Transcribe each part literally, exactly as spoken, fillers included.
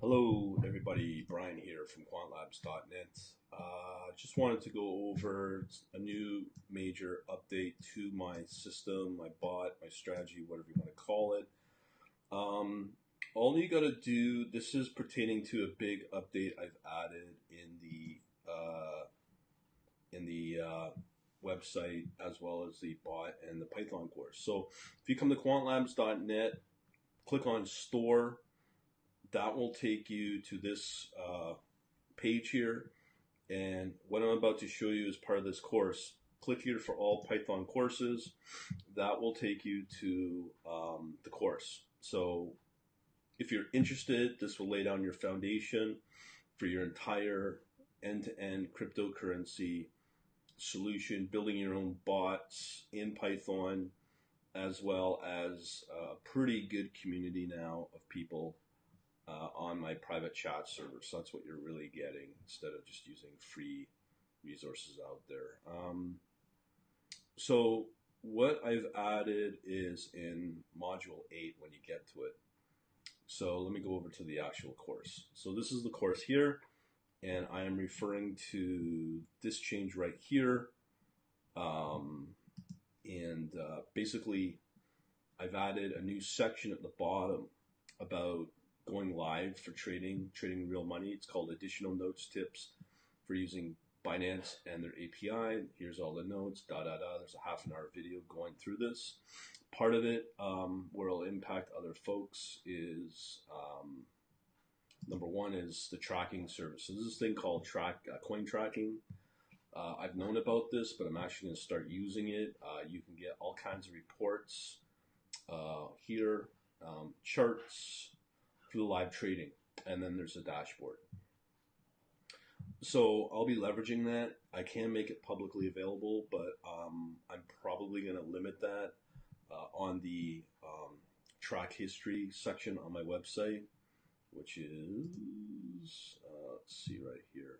Hello, everybody. Brian here from quant labs dot net. Uh, just wanted to go over a new major update to my system, my bot, my strategy, whatever you want to call it. Um, all you got to do, this is pertaining to a big update I've added in the uh, in the uh, website as well as the bot and the Python course. So if you come to quant labs dot net, click on Store. That will take you to this uh, page here, and what I'm about to show you is part of this course. Click here for all Python courses. That will take you to um, the course. So if you're interested, this will lay down your foundation for your entire end-to-end cryptocurrency solution, building your own bots in Python, as well as a pretty good community now of people Uh, on my private chat server. So that's what you're really getting instead of just using free resources out there. Um, so what I've added is in module eight when you get to it. So let me go over to the actual course. So this is the course here, and I am referring to this change right here. Um, and uh, basically, I've added a new section at the bottom about going live for trading, trading real money. It's called Additional Notes Tips for using Binance and their A P I. Here's all the notes, da da da. There's a half an hour video going through this. Part of it, um, where it'll impact other folks, is um, number one is the tracking service. So there's this thing called track uh, coin tracking. Uh, I've known about this, but I'm actually going to start using it. Uh, you can get all kinds of reports uh, here, um, charts, for the live trading, and then there's a dashboard. So I'll be leveraging that. I can make it publicly available, but um, I'm probably going to limit that uh, on the um, track history section on my website, which is, uh, let's see right here,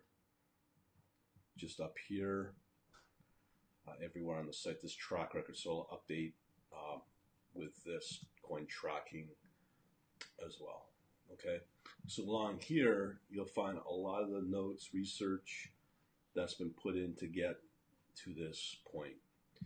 just up here, uh, everywhere on the site, this track record. So I'll update uh, with this coin tracking as well. Okay, so along here, you'll find a lot of the notes, research that's been put in to get to this point.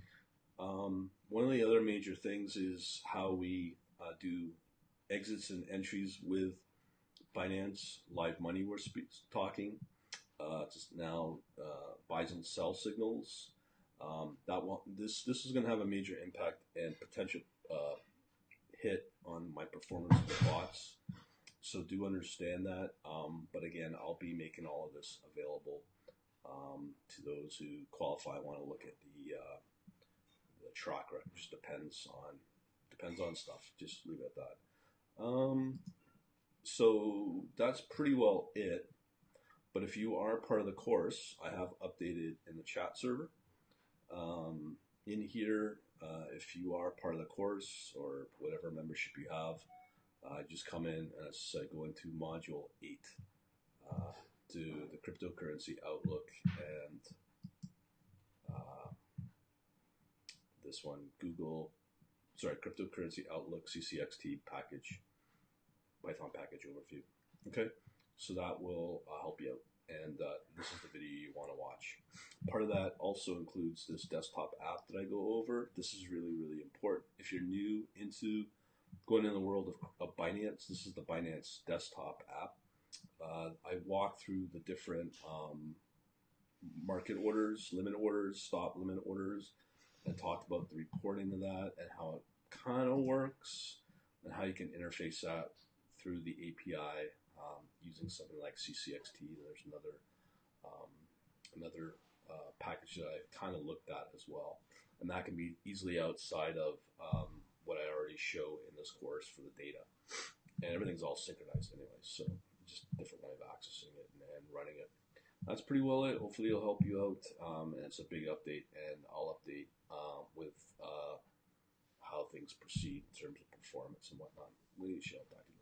Um, one of the other major things is how we uh, do exits and entries with Binance Live Money. We're talking. Uh, it's now uh, buys and sell signals. Um, that one, this this is going to have a major impact and potential uh, hit on my performance of the bots. So do understand that, um, but again, I'll be making all of this available um, to those who qualify. Want to look at the uh, the track record. Just depends on depends on stuff. Just leave it at that. Um, so that's pretty well it. But if you are part of the course, I have updated in the chat server. Um, in here, uh, if you are part of the course or whatever membership you have, Uh, just come in and as I said, go into module eight uh, to the cryptocurrency outlook and uh, this one, Google, sorry, cryptocurrency outlook C C X T package, Python package overview. Okay, so that will uh, help you out. And uh, this is the video you want to watch. Part of that also includes this desktop app that I go over. This is really, really important. If you're new into going in the world of, of Binance, this is the Binance desktop app. Uh, I walk through the different um, market orders, limit orders, stop limit orders, and talk about the reporting of that and how it kind of works and how you can interface that through the A P I um, using something like C C X T. There's another um, another uh, package that I kind of looked at as well, and that can be easily outside of um, what I already show in this course for the data. And everything's all synchronized anyway, so just a different way of accessing it and, and running it. That's pretty well it. Hopefully it'll help you out, um, and it's a big update, and I'll update uh, with uh, how things proceed in terms of performance and whatnot. We shall talk